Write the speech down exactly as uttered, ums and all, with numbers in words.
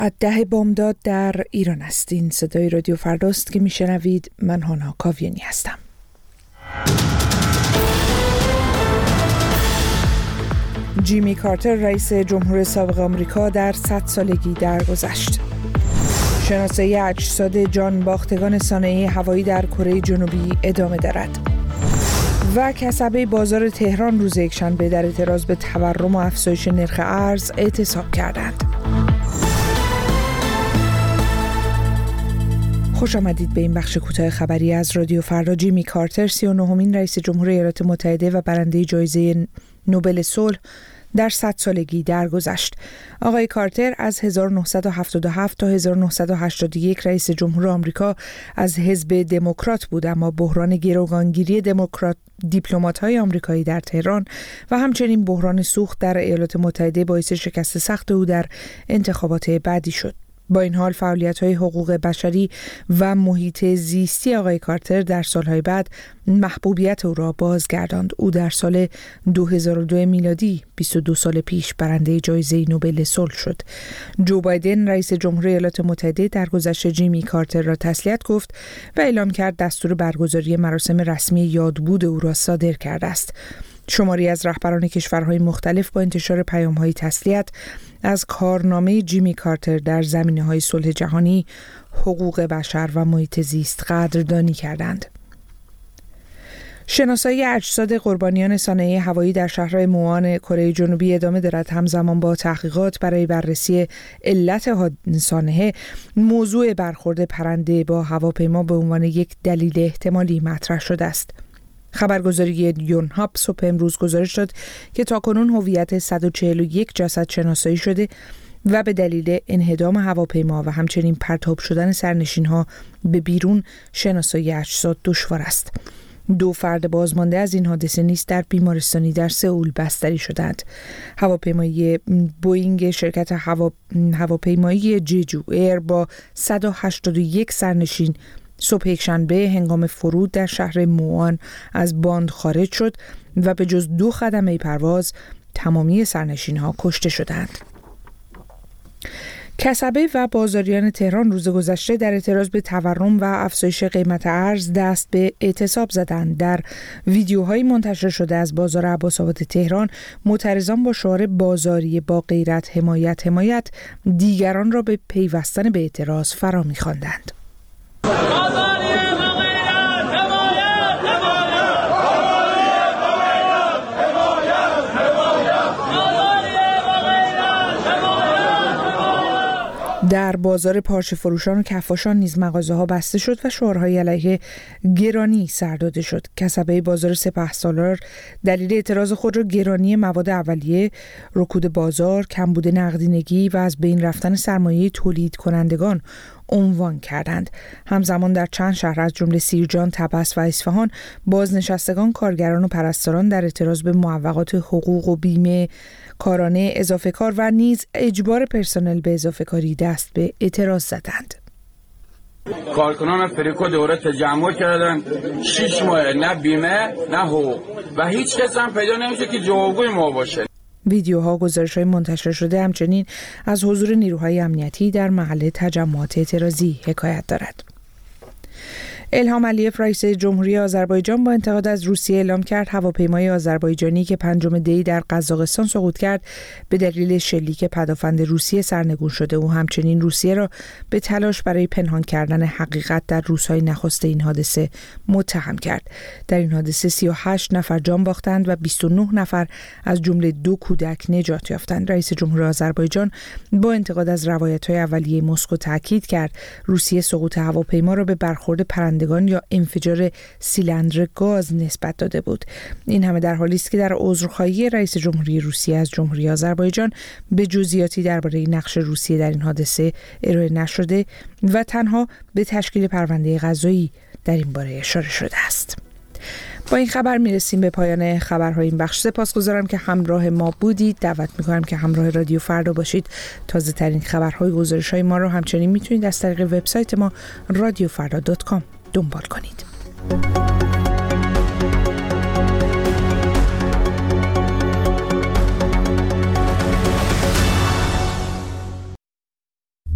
ساعت ده بامداد در ایران است. این صدای رادیو فرداست که میشنوید. من هانا کاویانی هستم. جیمی کارتر رئیس جمهور سابق آمریکا در صد سالگی درگذشت. شناسایی اجساد جان باختگان صنایع هوایی در کره جنوبی ادامه دارد. و کسبه بازار تهران روز یکشنبه در اعتراض به تورم و افزایش نرخ ارز اعتصاب کردند. خوش آمدید به این بخش کوتاه خبری از رادیو فردا. جیمی کارتر سی و نهمین رئیس جمهور ایالات متحده و برنده جایزه نوبل صلح در صد سالگی درگذشت. آقای کارتر از هزار و نهصد و هفتاد و هفت تا هزار و نهصد و هشتاد و یک رئیس جمهور آمریکا از حزب دموکرات بود، اما بحران گروگانگیری دموکرات دیپلمات‌های آمریکایی در تهران و همچنین بحران سوخت در ایالات متحده باعث شکست سخت او در انتخابات بعدی شد. با این حال فعالیت‌های حقوق بشری و محیط زیستی آقای کارتر در سالهای بعد محبوبیت او را بازگرداند. او در سال دو هزار و دو میلادی بیست و دو سال پیش برنده جایزه نوبل صلح شد. جو بایدن رئیس جمهور ایالات متحده درگذشت جیمی کارتر را تسلیت گفت و اعلام کرد دستور برگزاری مراسم رسمی یادبود او را صادر کرده است. شماری از رهبران کشورهای مختلف با انتشار پیام‌های تسلیت از کارنامه جیمی کارتر در زمینه‌های صلح جهانی، حقوق بشر و محیط زیست قدردانی کردند. شناسایی اجساد قربانیان صنایع هوایی در شهر موآن کره جنوبی ادامه دارد. همزمان با تحقیقات برای بررسی علت سانحه، موضوع برخورد پرنده با هواپیما به عنوان یک دلیل احتمالی مطرح شده است. خبرگزاری یونهاپ صبح امروز گزارش داد که تاکنون هویت صد و چهل و یک جسد شناسایی شده و به دلیل انهدام هواپیما و همچنین پرتاب شدن سرنشین‌ها به بیرون شناسایی اجساد دشوار است. دو فرد بازمانده از این حادثه نیز در بیمارستانی در سئول بستری شدند. هواپیمای بوئینگ شرکت هوا... هواپیمایی جیجو ایر با صد و هشتاد و یک سرنشین صبح یکشنبه هنگام فرود در شهر موآن از باند خارج شد و به جز دو خدمه پرواز تمامی سرنشین‌ها کشته شدند. کسبه و بازاریان تهران روز گذشته در اعتراض به تورم و افزایش قیمت ارز دست به اعتصاب زدند. در ویدیوهای منتشر شده از بازار عباس‌آباد تهران، معترضان با شعار بازاری با غیرت حمایت حمایت دیگران را به پیوستن به اعتراض فرا می‌خواندند. در بازار پارچه فروشان و کفاشان نیز مغازه‌ها بسته شد و شعارهای علیه گرانی سر داده شد. کسبه بازار سپهسالار دلیل اعتراض خود را گرانی مواد اولیه، رکود بازار، کمبود نقدینگی و از بین رفتن سرمایه تولید کنندگان عنوان کردند. همزمان در چند شهر از جمله سیرجان، طبس و اصفهان بازنشستگان، کارگران و پرستاران در اعتراض به معوقات حقوق و بیمه کارانه، اضافه کار و نیز اجبار پرسنل به اضافه کاری دست به اعتراض زدند. کارکنان فریکو دوره تجمع کردن، شش ماه نه بیمه نه حقوق و هیچ کس هم پیدا نمیشه که جوابگوی ما باشه. ویدیوها، گزارش‌های منتشر شده همچنین از حضور نیروهای امنیتی در محل تجمعات اعتراضی حکایت دارد. الهام علیف رئیس جمهوری آذربایجان با انتقاد از روسیه اعلام کرد هواپیمای آذربایجانی که پنجم دی در قزاقستان سقوط کرد به دلیل شلیک پدافند روسیه سرنگون شده. او همچنین روسیه را به تلاش برای پنهان کردن حقیقت در روزهای نخست این حادثه متهم کرد. در این حادثه سی و هشت نفر جان باختند و بیست و نه نفر از جمله دو کودک نجات یافتند. رئیس جمهور آذربایجان با انتقاد از روایت‌های اولیه مسکو تاکید کرد روسیه سقوط هواپیما را به برخورد پرنده یا انفجار سیلندر گاز نسبت داده بود. این همه در حالی است که در عذرخواهی رئیس جمهوری روسیه از جمهوری آذربایجان به جزئیاتی درباره نقش روسیه در این حادثه ارائه نشده و تنها به تشکیل پرونده قضایی در این باره اشاره شده است. با این خبر میرسیم به پایان خبرهای این بخش. سپاسگزارم که همراه ما بودید. دعوت میکنم که همراه رادیو فردا باشید. تازه ترین خبرهای گزارش‌های ما رو همچنین میتونید از طریق وبسایت ما رادیو فردا دات کام دنبال کنید.